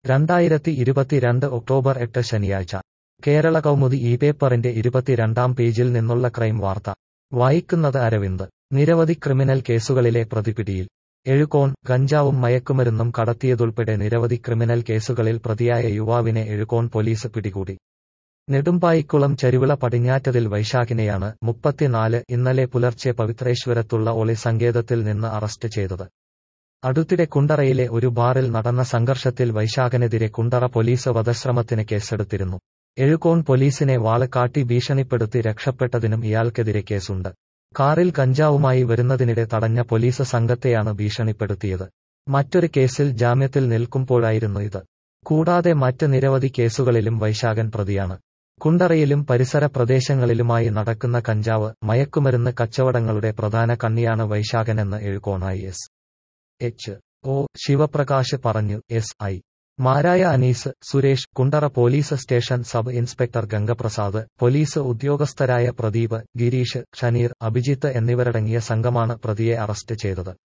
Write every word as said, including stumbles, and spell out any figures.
രണ്ടായിരത്തി ഇരുപത്തിരണ്ട് ഒക്ടോബർ എട്ട് ശനിയാഴ്ച കേരള കൗമുദി ഈ പേപ്പറിന്റെ ഇരുപത്തിരണ്ടാം പേജിൽ നിന്നുള്ള ക്രൈം വാർത്ത വായിക്കുന്നത് അരവിന്ദ്. നിരവധി ക്രിമിനൽ കേസുകളിലെ പ്രതിപിടിയിൽ. എഴുകോൺ. കഞ്ചാവും മയക്കുമരുന്നും കടത്തിയതുൾപ്പെടെ നിരവധി ക്രിമിനൽ കേസുകളിൽ പ്രതിയായ യുവാവിനെ എഴുകോൺ പോലീസ് പിടികൂടി. നെടുമ്പായിക്കുളം ചരുവിള പടിഞ്ഞാറ്റതിൽ വൈശാഖിനെയാണ്, മുപ്പത്തിനാല്, ഇന്നലെ പുലർച്ചെ പവിത്രേശ്വരത്തുള്ള ഒളി സങ്കേതത്തിൽ നിന്ന് അറസ്റ്റ് ചെയ്തത്. അടുത്തിടെ കുണ്ടറയിലെ ഒരു ബാറിൽ നടന്ന സംഘർഷത്തിൽ വൈശാഖനെതിരെ കുണ്ടറ പോലീസ് വധശ്രമത്തിന് കേസെടുത്തിരുന്നു. എഴുകോൺ പോലീസിനെ വാള് കാട്ടി ഭീഷണിപ്പെടുത്തി രക്ഷപ്പെട്ടതിനും ഇയാൾക്കെതിരെ കേസുണ്ട്. കാറിൽ കഞ്ചാവുമായി വരുന്നതിനിടെ തടഞ്ഞ പോലീസ് സംഘത്തെയാണ് ഭീഷണിപ്പെടുത്തിയത്. മറ്റൊരു കേസിൽ ജാമ്യത്തിൽ നിൽക്കുമ്പോഴായിരുന്നു ഇത്. കൂടാതെ മറ്റ് നിരവധി കേസുകളിലും വൈശാഖൻ പ്രതിയാണ്. കുണ്ടറയിലും പരിസര പ്രദേശങ്ങളിലുമായി നടക്കുന്ന കഞ്ചാവ്, മയക്കുമരുന്ന് കച്ചവടങ്ങളുടെ പ്രധാന കണ്ണിയാണ് വൈശാഖനെന്ന് Ezhukone I S H O Sivaprakash പറഞ്ഞു. എസ് ഐ മാരായ Anees, Suresh, Kundara police station sub inspector Gangaprasad, police ഉദ്യോഗസ്ഥരായ പ്രദീപ്, ഗിരീഷ്, ഷനീർ, അഭിജിത്ത് എന്നിവരടങ്ങിയ സംഘമാണ് പ്രതിയെ അറസ്റ്റ് ചെയ്തത്.